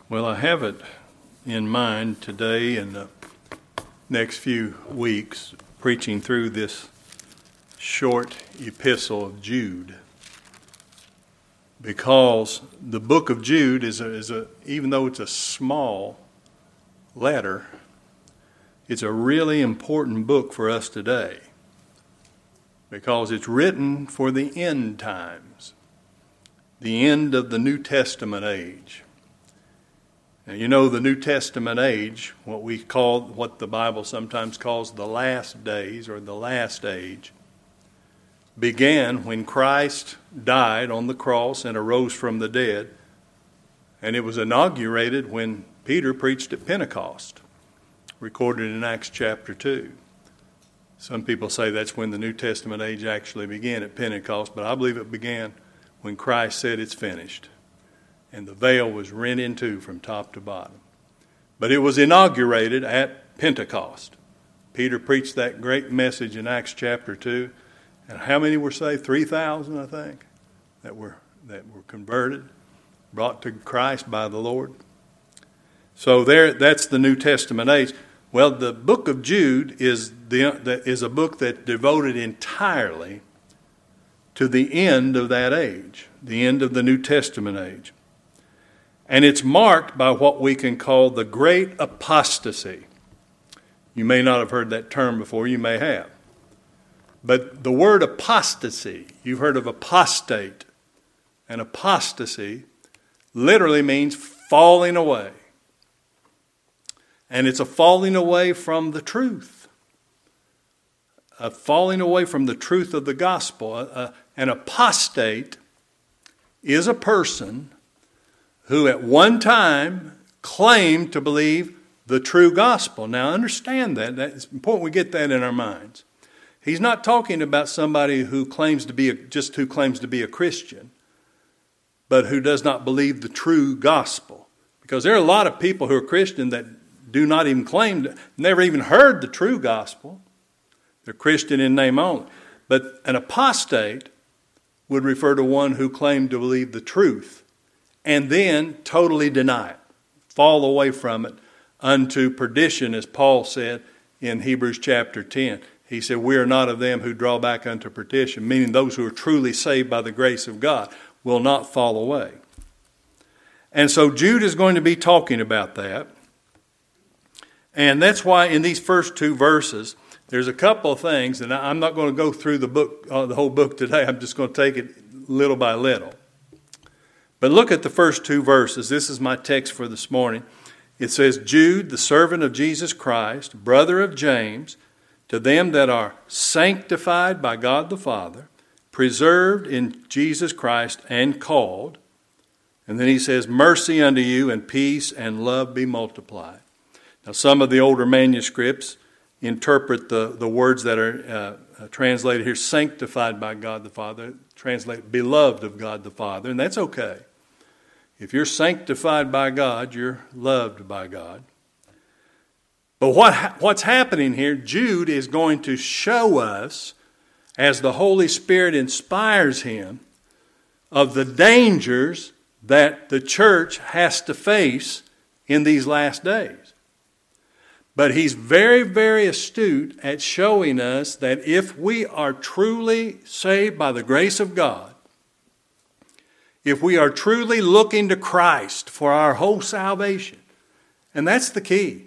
Well, I have it in mind today and the next few weeks preaching through this short epistle of Jude, because the book of Jude is even though it's a small letter, it's a really important book for us today because it's written for the end times, the end of the New Testament age. Now, you know, the New Testament age, what the Bible sometimes calls the last days or the last age, began when Christ died on the cross and arose from the dead, and it was inaugurated when Peter preached at Pentecost, recorded in Acts chapter 2. Some people say that's when the New Testament age actually began, at Pentecost, but I believe it began when Christ said it's finished, and the veil was rent in two from top to bottom. But it was inaugurated at Pentecost. Peter preached that great message in Acts chapter 2, and how many were saved? 3,000, I think, that were converted, brought to Christ by the Lord. So that's the New Testament age. Well, the book of Jude is a book that's devoted entirely to the end of that age, the end of the New Testament age. And it's marked by what we can call the great apostasy. You may not have heard that term before, you may have. But the word apostasy, you've heard of apostate. And apostasy literally means falling away. And it's a falling away from the truth. A falling away from the truth of the gospel. An apostate is a person who at one time claimed to believe the true gospel. Now understand that. It's important we get that in our minds. He's not talking about somebody who claims to be a Christian, but who does not believe the true gospel. Because there are a lot of people who are Christian that do not even never even heard the true gospel. They're Christian in name only. But an apostate would refer to one who claimed to believe the truth and then totally deny it, fall away from it unto perdition, as Paul said in Hebrews chapter 10. He said, we are not of them who draw back unto perdition, meaning those who are truly saved by the grace of God will not fall away. And so Jude is going to be talking about that. And that's why in these first two verses, there's a couple of things, and I'm not going to go through the whole book today. I'm just going to take it little by little. But look at the first two verses. This is my text for this morning. It says, Jude, the servant of Jesus Christ, brother of James, to them that are sanctified by God the Father, preserved in Jesus Christ and called. And then he says, mercy unto you and peace and love be multiplied. Now some of the older manuscripts interpret the words that are translated here, sanctified by God the Father, translate beloved of God the Father, and that's okay. If you're sanctified by God, you're loved by God. But what's happening here, Jude is going to show us, as the Holy Spirit inspires him, of the dangers that the church has to face in these last days. But he's very, very astute at showing us that if we are truly saved by the grace of God, if we are truly looking to Christ for our whole salvation, and that's the key.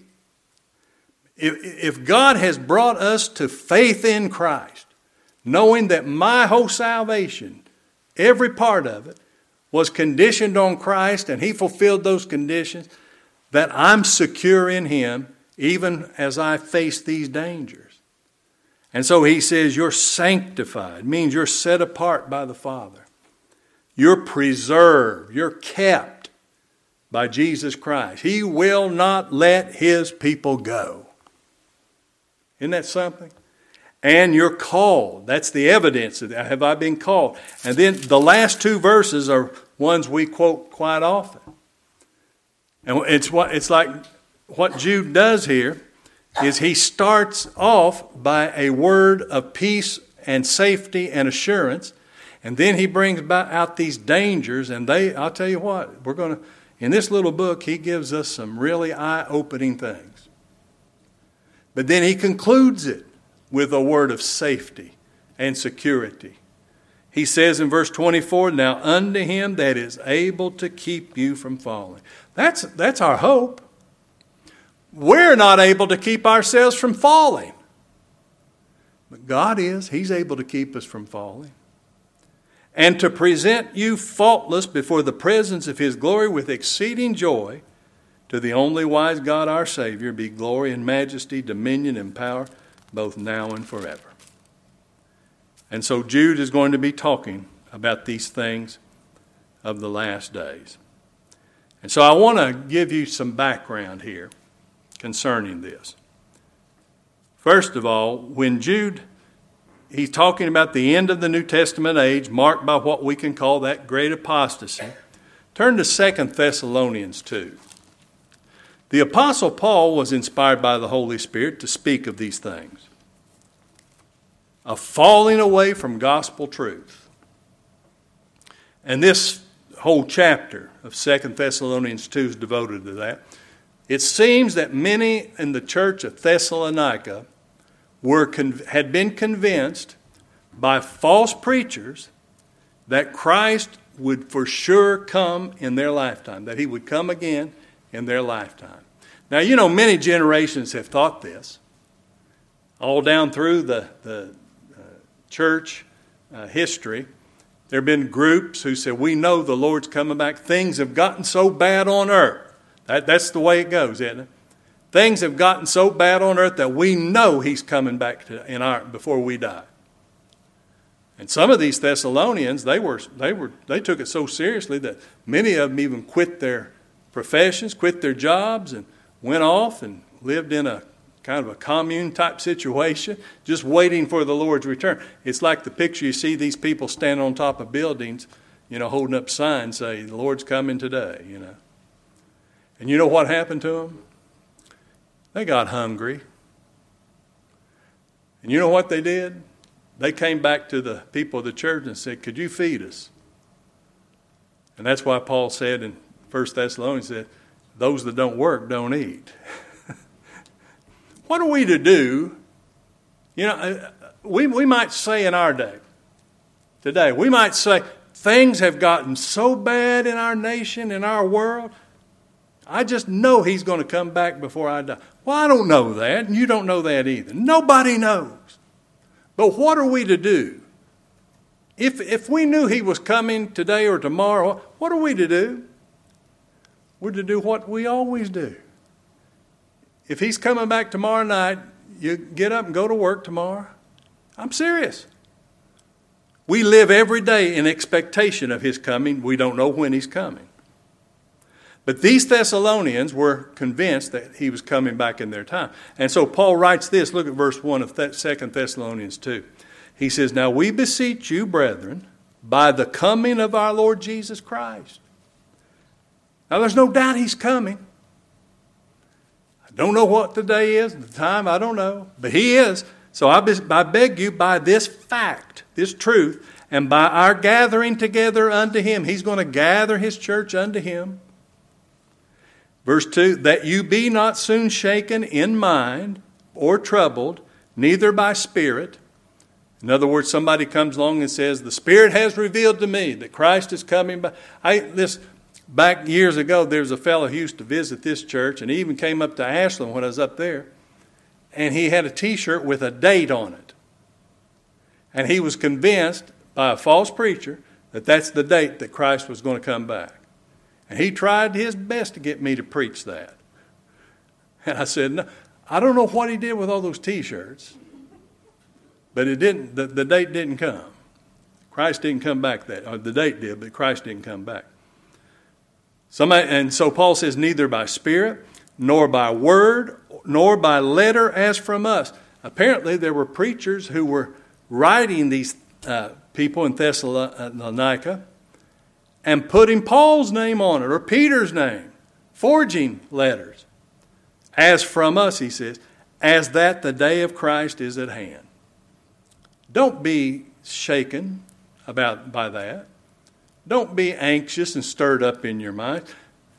If God has brought us to faith in Christ, knowing that my whole salvation, every part of it, was conditioned on Christ and he fulfilled those conditions, that I'm secure in him even as I face these dangers. And so he says you're sanctified, means you're set apart by the Father. You're preserved, you're kept by Jesus Christ. He will not let his people go. Isn't that something? And you're called. That's the evidence of that. Have I been called? And then the last two verses are ones we quote quite often. And it's like what Jude does here is he starts off by a word of peace and safety and assurance. And then he brings out these dangers, and I'll tell you what, we're going to, In this little book, he gives us some really eye-opening things. But then he concludes it with a word of safety and security. He says in verse 24, now unto him that is able to keep you from falling. That's our hope. We're not able to keep ourselves from falling. But God is. He's able to keep us from falling. And to present you faultless before the presence of his glory with exceeding joy, to the only wise God our Savior be glory and majesty, dominion and power, both now and forever. And so Jude is going to be talking about these things of the last days. And so I want to give you some background here concerning this. First of all, when Jude, he's talking about the end of the New Testament age, marked by what we can call that great apostasy. Turn to 2 Thessalonians 2. The Apostle Paul was inspired by the Holy Spirit to speak of these things. A falling away from gospel truth. And this whole chapter of 2 Thessalonians 2 is devoted to that. It seems that many in the church of Thessalonica had been convinced by false preachers that Christ would for sure come in their lifetime, that he would come again in their lifetime. Now, you know, many generations have thought this. All down through the church history, there have been groups who said, we know the Lord's coming back. Things have gotten so bad on earth. That's the way it goes, isn't it? Things have gotten so bad on earth that we know he's coming back before we die. And some of these Thessalonians, they took it so seriously that many of them even quit their professions, quit their jobs, and went off and lived in a kind of a commune type situation, just waiting for the Lord's return. It's like the picture you see these people standing on top of buildings, holding up signs saying, the Lord's coming today, And you know what happened to them? They got hungry. And you know what they did? They came back to the people of the church and said, could you feed us? And that's why Paul said in 1 Thessalonians, said, those that don't work don't eat. What are we to do? We might say in our day, today, we might say, things have gotten so bad in our nation, in our world, I just know he's going to come back before I die. Well, I don't know that, and you don't know that either. Nobody knows. But what are we to do? If we knew he was coming today or tomorrow, what are we to do? We're to do what we always do. If he's coming back tomorrow night, you get up and go to work tomorrow. I'm serious. We live every day in expectation of his coming. We don't know when he's coming. But these Thessalonians were convinced that he was coming back in their time. And so Paul writes this. Look at verse 1 of 2 Thessalonians 2. He says, now we beseech you, brethren, by the coming of our Lord Jesus Christ. Now there's no doubt he's coming. I don't know what the day is, the time, I don't know. But he is. So I beg you by this fact, this truth, and by our gathering together unto him. He's going to gather his church unto him. Verse 2, that you be not soon shaken in mind or troubled, neither by spirit. In other words, somebody comes along and says, the Spirit has revealed to me that Christ is coming back. Back years ago, there was a fellow who used to visit this church, and he even came up to Ashland when I was up there, and he had a T-shirt with a date on it. And he was convinced by a false preacher that that's the date that Christ was going to come back. And he tried his best to get me to preach that. And I said, no, I don't know what he did with all those T-shirts, but it didn't. The date didn't come. Christ didn't come back the date did, but Christ didn't come back. And so Paul says, neither by spirit, nor by word, nor by letter as from us. Apparently there were preachers who were writing these people in Thessalonica and putting Paul's name on it or Peter's name, forging letters. As from us, he says, as that the day of Christ is at hand. Don't be shaken by that. Don't be anxious and stirred up in your mind.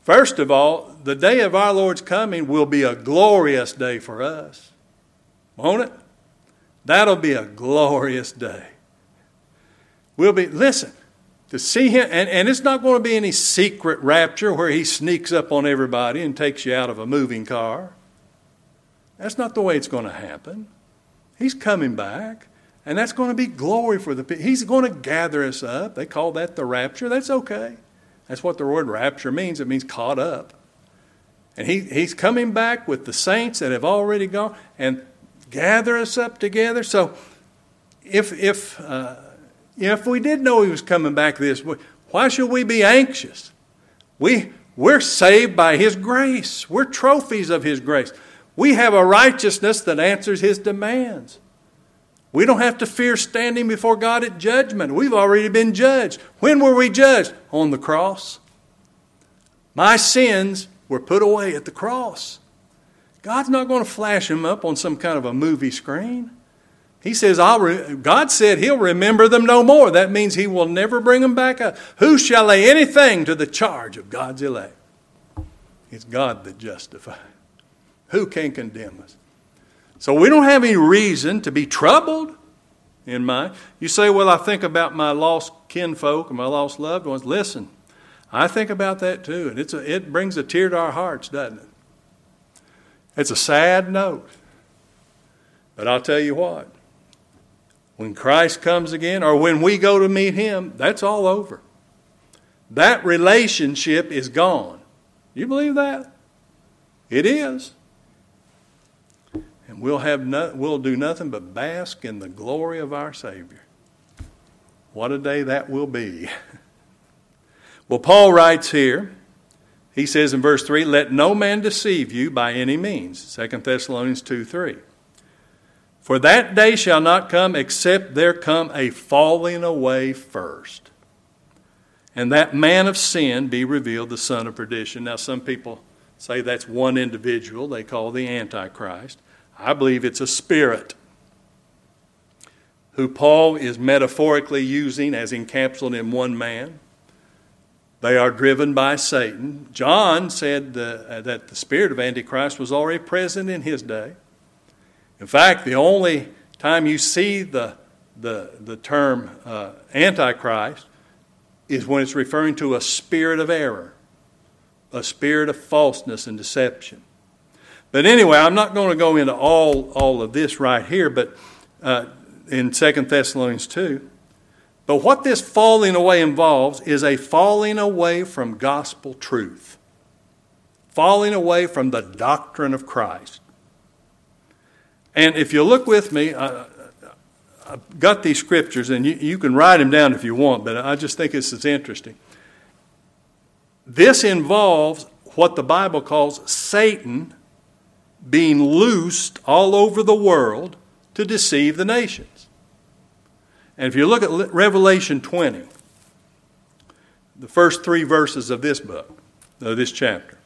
First of all, the day of our Lord's coming will be a glorious day for us. Won't it? That'll be a glorious day. Listen, to see him, and it's not going to be any secret rapture where he sneaks up on everybody and takes you out of a moving car. That's not the way it's going to happen. He's coming back, and that's going to be glory for the people. He's going to gather us up. They call that the rapture. That's okay. That's what the word rapture means. It means caught up. And he's coming back with the saints that have already gone and gather us up together. So if we did know he was coming back this way, why should we be anxious? We're saved by his grace. We're trophies of his grace. We have a righteousness that answers his demands. We don't have to fear standing before God at judgment. We've already been judged. When were we judged? On the cross. My sins were put away at the cross. God's not going to flash them up on some kind of a movie screen. He says, God said he'll remember them no more. That means he will never bring them back up. Who shall lay anything to the charge of God's elect? It's God that justifies. Who can condemn us? So we don't have any reason to be troubled in mind. You say, well, I think about my lost kinfolk and my lost loved ones. Listen, I think about that too. And it brings a tear to our hearts, doesn't it? It's a sad note. But I'll tell you what. When Christ comes again, or when we go to meet him, that's all over. That relationship is gone. You believe that? It is. And we'll do nothing but bask in the glory of our Savior. What a day that will be. Well, Paul writes here, he says in verse 3, let no man deceive you by any means. 2 Thessalonians 2:3. For that day shall not come except there come a falling away first. And that man of sin be revealed, the son of perdition. Now some people say that's one individual they call the Antichrist. I believe it's a spirit who Paul is metaphorically using as encapsulated in one man. They are driven by Satan. John said that the spirit of Antichrist was already present in his day. In fact, the only time you see the term Antichrist is when it's referring to a spirit of error, a spirit of falseness and deception. But anyway, I'm not going to go into all of this right here, but in 2 Thessalonians 2. But what this falling away involves is a falling away from gospel truth. Falling away from the doctrine of Christ. And if you look with me, I've got these scriptures, and you can write them down if you want, but I just think this is interesting. This involves what the Bible calls Satan being loosed all over the world to deceive the nations. And if you look at Revelation 20, the first 3 verses of this book, of this chapter,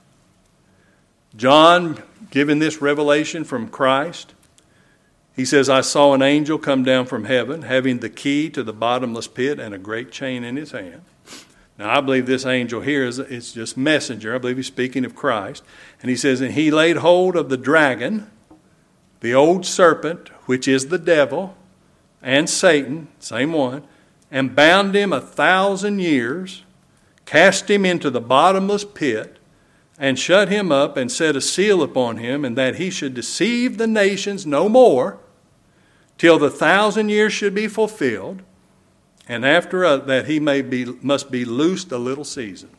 John, given this revelation from Christ, he says, I saw an angel come down from heaven, having the key to the bottomless pit and a great chain in his hand. Now, I believe this angel here is just messenger. I believe he's speaking of Christ. And he says, and he laid hold of the dragon, the old serpent, which is the devil, and Satan, same one, and bound him 1,000 years, cast him into the bottomless pit, and shut him up, and set a seal upon him, and that he should deceive the nations no more, till the 1,000 years should be fulfilled, and after that he must be loosed a little season.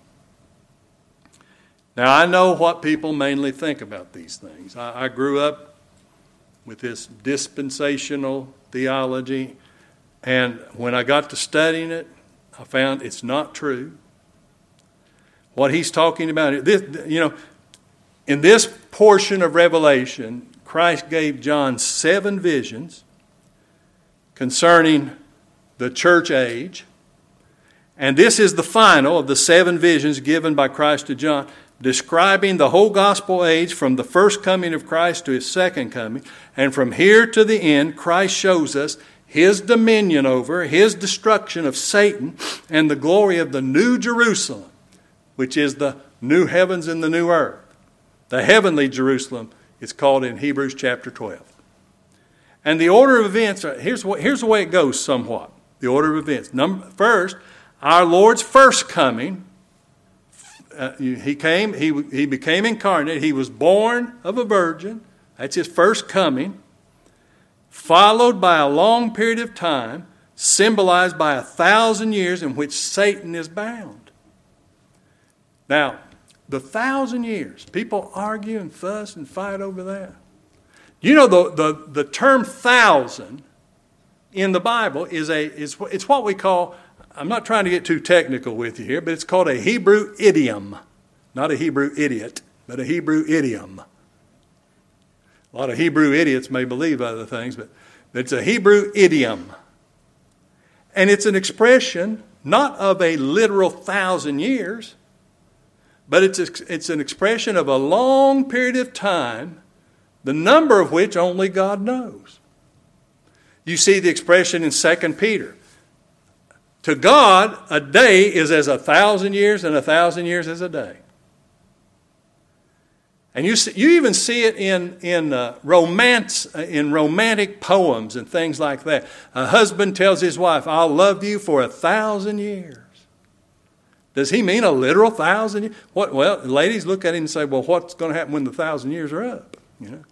Now, I know what people mainly think about these things. I grew up with this dispensational theology, and when I got to studying it, I found it's not true. What he's talking about, in this portion of Revelation, Christ gave John 7 visions concerning the church age. And this is the final of the 7 visions given by Christ to John, describing the whole gospel age from the first coming of Christ to his second coming. And from here to the end, Christ shows us his dominion over, his destruction of Satan, and the glory of the New Jerusalem, which is the new heavens and the new earth. The heavenly Jerusalem is called in Hebrews chapter 12. And the order of events, here's the way it goes somewhat. The order of events. First, our Lord's first coming. He became incarnate. He was born of a virgin. That's his first coming. Followed by a long period of time, symbolized by 1,000 years in which Satan is bound. Now, the 1,000 years, people argue and fuss and fight over that. You know, the term thousand in the Bible it's what we call, I'm not trying to get too technical with you here, but it's called a Hebrew idiom. Not a Hebrew idiot, but a Hebrew idiom. A lot of Hebrew idiots may believe other things, but it's a Hebrew idiom. And it's an expression not of a literal 1,000 years, but it's an expression of a long period of time, the number of which only God knows. You see the expression in 2 Peter. To God, a day is as 1,000 years, and 1,000 years as a day. And you even see it in romance, in romantic poems and things like that. A husband tells his wife, "I'll love you for 1,000 years." Does he mean a literal 1,000 years? Well, ladies look at him and say, "Well, what's going to happen when the 1,000 years are up?" You know,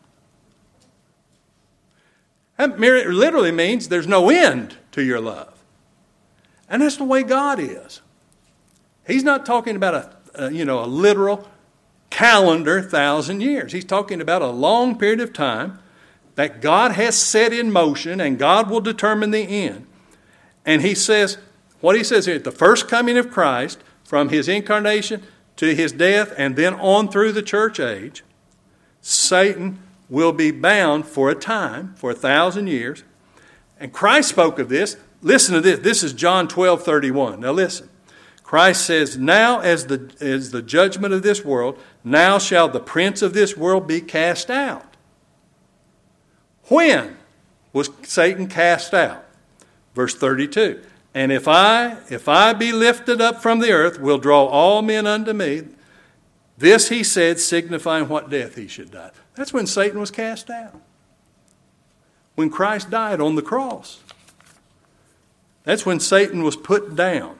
that literally means there's no end to your love, and that's the way God is. He's not talking about a literal calendar 1,000 years. He's talking about a long period of time that God has set in motion, and God will determine the end. And he says, what he says here, at the first coming of Christ, from his incarnation to his death, and then on through the church age, Satan will be bound for a time, for 1,000 years. And Christ spoke of this. Listen to this. This is John 12:31. Now listen. Christ says, "Now as the judgment of this world, now shall the prince of this world be cast out." When was Satan cast out? Verse 32. "And if I be lifted up from the earth, will draw all men unto me." This he said, signifying what death he should die. That's when Satan was cast out. When Christ died on the cross. That's when Satan was put down.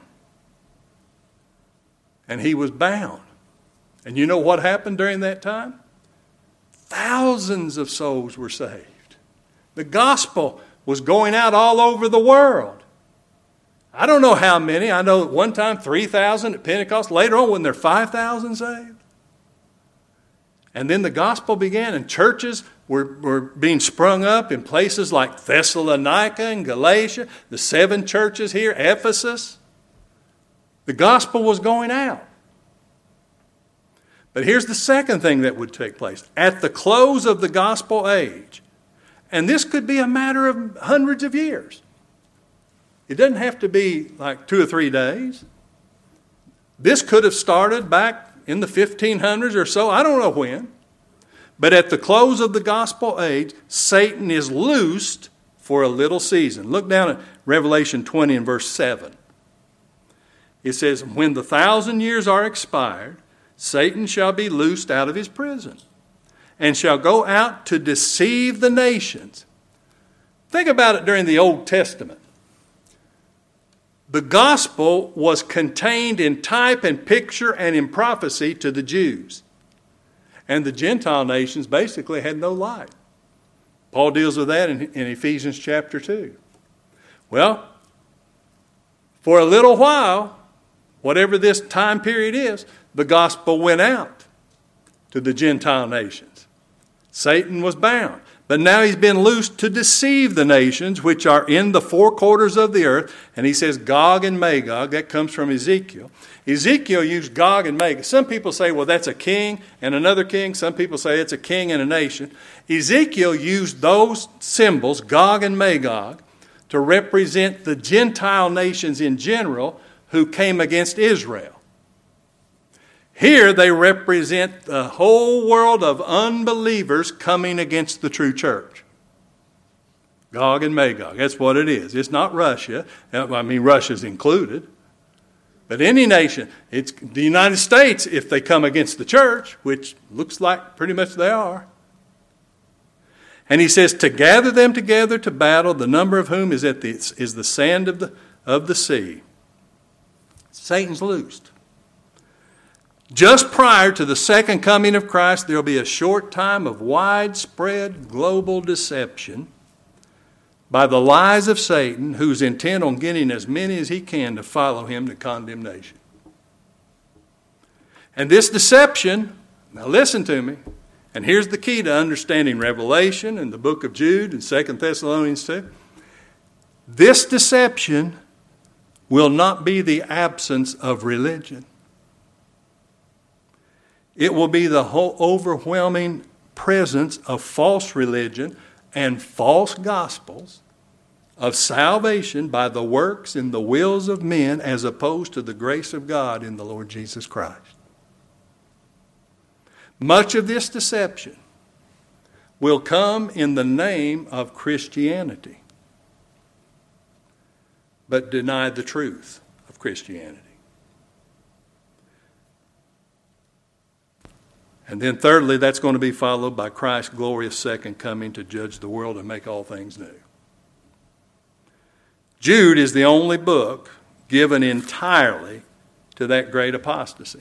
And he was bound. And you know what happened during that time? Thousands of souls were saved. The gospel was going out all over the world. I don't know how many. I know at one time 3,000 at Pentecost. Later on, when there were 5,000 saved. And then the gospel began, and churches were being sprung up in places like Thessalonica and Galatia, the 7 churches here, Ephesus. The gospel was going out. But here's the second thing that would take place. At the close of the gospel age, and this could be a matter of hundreds of years. It doesn't have to be like 2 or 3 days. This could have started back in the 1500s or so. I don't know when. But at the close of the gospel age, Satan is loosed for a little season. Look down at Revelation 20 and verse 7. It says, "When the 1,000 years are expired, Satan shall be loosed out of his prison and shall go out to deceive the nations." Think about it during the Old Testament. The gospel was contained in type and picture and in prophecy to the Jews. And the Gentile nations basically had no light. Paul deals with that in Ephesians chapter 2. Well, for a little while, whatever this time period is, the gospel went out to the Gentile nations. Satan was bound. But now he's been loosed to deceive the nations which are in the 4 quarters of the earth. And he says Gog and Magog. That comes from Ezekiel. Ezekiel used Gog and Magog. Some people say, well, that's a king and another king. Some people say it's a king and a nation. Ezekiel used those symbols, Gog and Magog, to represent the Gentile nations in general who came against Israel. Here they represent the whole world of unbelievers coming against the true church. Gog and Magog, that's what it is. It's not Russia. I mean, Russia's included. But any nation, it's the United States, if they come against the church, which looks like pretty much they are. And he says, to gather them together to battle, the number of whom is the sand of the sea. Satan's loosed. Just prior to the second coming of Christ, there will be a short time of widespread global deception by the lies of Satan, who's intent on getting as many as he can to follow him to condemnation. And this deception, now listen to me, and here's the key to understanding Revelation and the book of Jude and 2 Thessalonians 2. This deception will not be the absence of religion. It will be the whole overwhelming presence of false religion and false gospels of salvation by the works and the wills of men as opposed to the grace of God in the Lord Jesus Christ. Much of this deception will come in the name of Christianity, but deny the truth of Christianity. And then thirdly, that's going to be followed by Christ's glorious second coming to judge the world and make all things new. Jude is the only book given entirely to that great apostasy.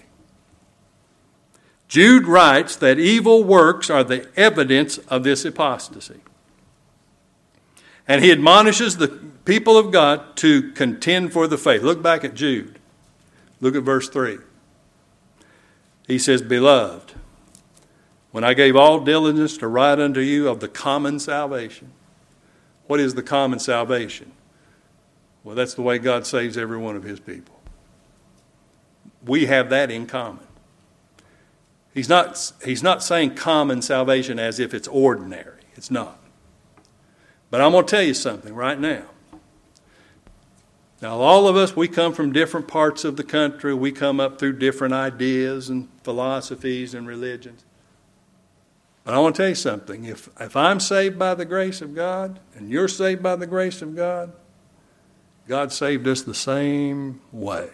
Jude writes that evil works are the evidence of this apostasy. And he admonishes the people of God to contend for the faith. Look back at Jude. Look at verse 3. He says, Beloved, when I gave all diligence to write unto you of the common salvation. What is the common salvation? Well, that's the way God saves every one of his people. We have that in common. He's not saying common salvation as if it's ordinary. It's not. But I'm going to tell you something right now. Now, all of us, we come from different parts of the country. We come up through different ideas and philosophies and religions. But I want to tell you something. If I'm saved by the grace of God and you're saved by the grace of God, God saved us the same way.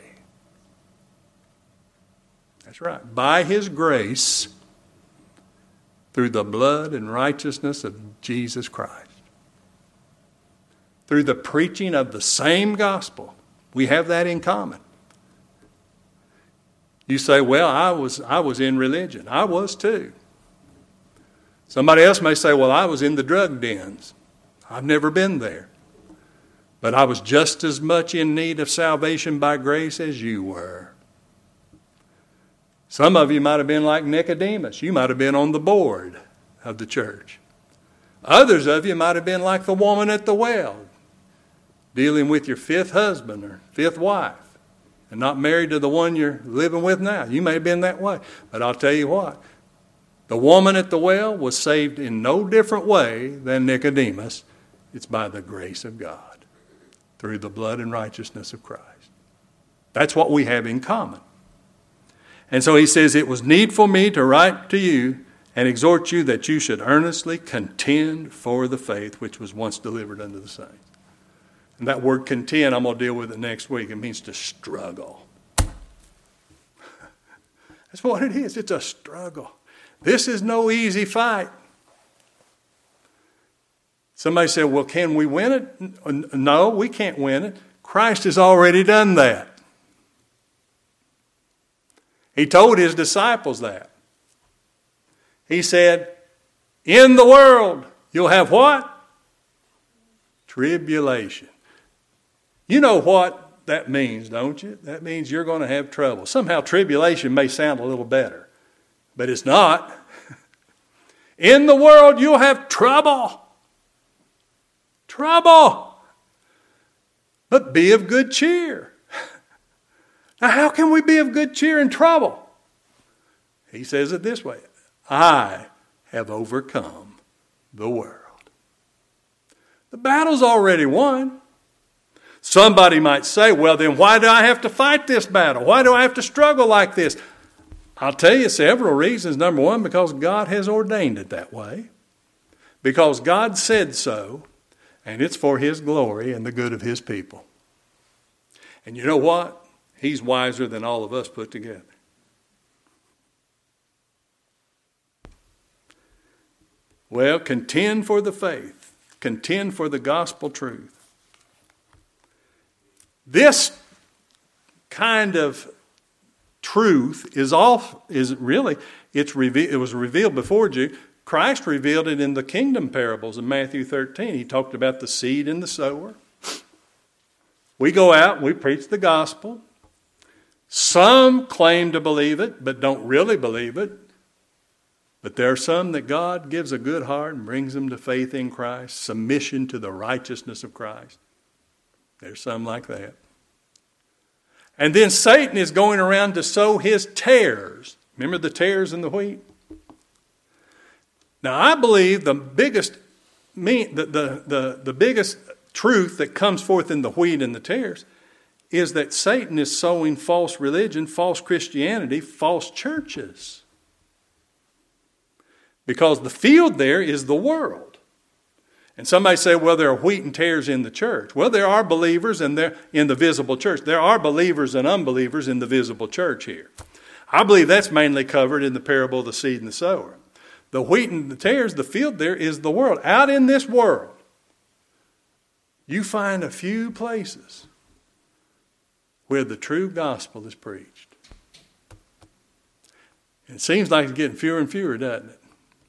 That's right. By his grace, through the blood and righteousness of Jesus Christ. Through the preaching of the same gospel. We have that in common. You say, well, I was in religion. I was too. Somebody else may say, well, I was in the drug dens. I've never been there. But I was just as much in need of salvation by grace as you were. Some of you might have been like Nicodemus. You might have been on the board of the church. Others of you might have been like the woman at the well, dealing with your fifth husband or fifth wife and not married to the one you're living with now. You may have been that way. But I'll tell you what. The woman at the well was saved in no different way than Nicodemus. It's by the grace of God, through the blood and righteousness of Christ. That's what we have in common. And so he says, it was needful me to write to you and exhort you that you should earnestly contend for the faith which was once delivered unto the saints. And that word contend, I'm going to deal with it next week. It means to struggle. That's what it is. It's a struggle. This is no easy fight. Somebody said, well, can we win it? No, we can't win it. Christ has already done that. He told his disciples that. He said, in the world, you'll have what? Tribulation. You know what that means, don't you? That means you're going to have trouble. Somehow tribulation may sound a little better, but it's not. In the world, you'll have trouble. Trouble. But be of good cheer. Now, how can we be of good cheer in trouble? He says it this way. I have overcome the world. The battle's already won. Somebody might say, well, then why do I have to fight this battle? Why do I have to struggle like this? I'll tell you several reasons. Number one, because God has ordained it that way. Because God said so, and it's for his glory and the good of his people. And you know what? He's wiser than all of us put together. Well, contend for the faith. Contend for the gospel truth. This kind of truth it was revealed before Jew. Christ revealed it in the kingdom parables in Matthew 13. He talked about the seed and the sower. We go out and we preach the gospel. Some claim to believe it, but don't really believe it. But there are some that God gives a good heart and brings them to faith in Christ, submission to the righteousness of Christ. There's some like that. And then Satan is going around to sow his tares. Remember the tares in the wheat? Now I believe the biggest truth that comes forth in the wheat and the tares is that Satan is sowing false religion, false Christianity, false churches. Because the field there is the world. And somebody say, well, there are wheat and tares in the church. Well, there are believers and they're in the visible church. There are believers and unbelievers in the visible church here. I believe that's mainly covered in the parable of the seed and the sower. The wheat and the tares, the field there is the world. Out in this world, you find a few places where the true gospel is preached. It seems like it's getting fewer and fewer, doesn't it?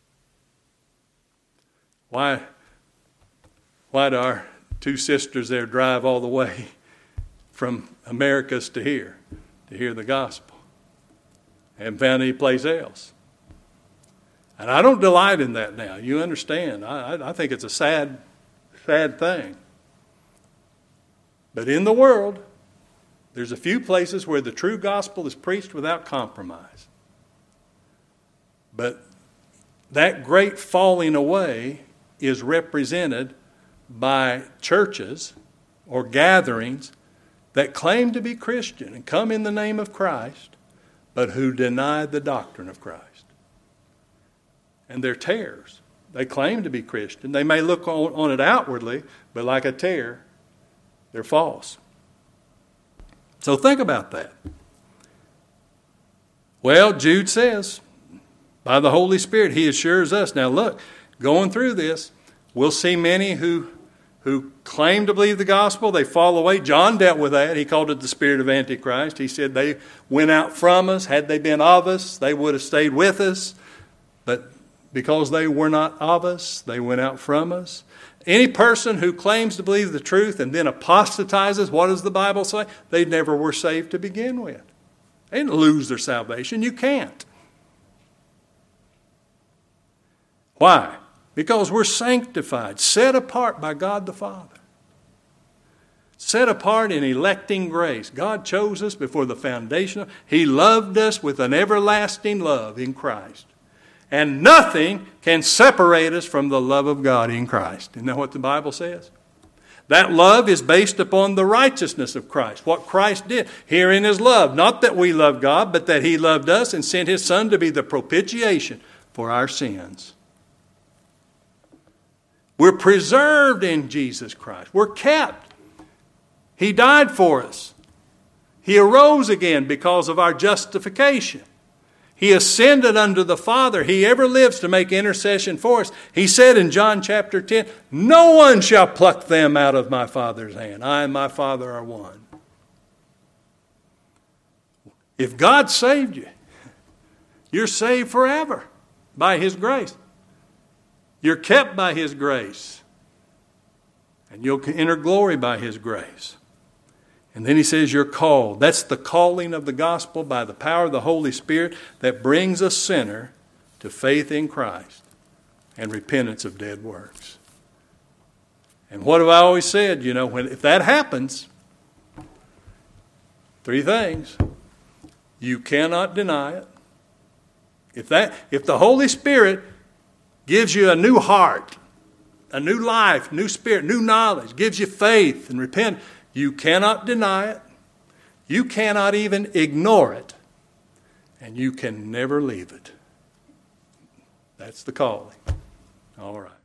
Why do our two sisters there drive all the way from Americas to hear the gospel? Haven't found any place else. And I don't delight in that now. You understand. I think it's a sad thing. But in the world, there's a few places where the true gospel is preached without compromise. But that great falling away is represented by churches or gatherings that claim to be Christian and come in the name of Christ, but who deny the doctrine of Christ. And they're tares. They claim to be Christian. They may look on it outwardly, but like a tare, they're false. So think about that. Well, Jude says, by the Holy Spirit, he assures us. Now look, going through this, we'll see many who claim to believe the gospel. They fall away. John dealt with that. He called it the spirit of Antichrist. He said they went out from us. Had they been of us, they would have stayed with us. But because they were not of us, they went out from us. Any person who claims to believe the truth and then apostatizes, what does the Bible say? They never were saved to begin with. They didn't lose their salvation. You can't. Why? Because we're sanctified, set apart by God the Father. Set apart in electing grace. God chose us before the foundation. He loved us with an everlasting love in Christ. And nothing can separate us from the love of God in Christ. Isn't that what the Bible says? That love is based upon the righteousness of Christ. What Christ did. Herein is love. Not that we love God, but that He loved us and sent His Son to be the propitiation for our sins. We're preserved in Jesus Christ. We're kept. He died for us. He arose again because of our justification. He ascended unto the Father. He ever lives to make intercession for us. He said in John chapter 10, no one shall pluck them out of my Father's hand. I and my Father are one. If God saved you, you're saved forever by His grace. You're kept by His grace. And you'll enter glory by His grace. And then he says you're called. That's the calling of the gospel by the power of the Holy Spirit that brings a sinner to faith in Christ and repentance of dead works. And what have I always said? If that happens, three things. You cannot deny it. If the Holy Spirit gives you a new heart, a new life, new spirit, new knowledge, gives you faith and repentance, you cannot deny it. You cannot even ignore it. And you can never leave it. That's the calling. All right.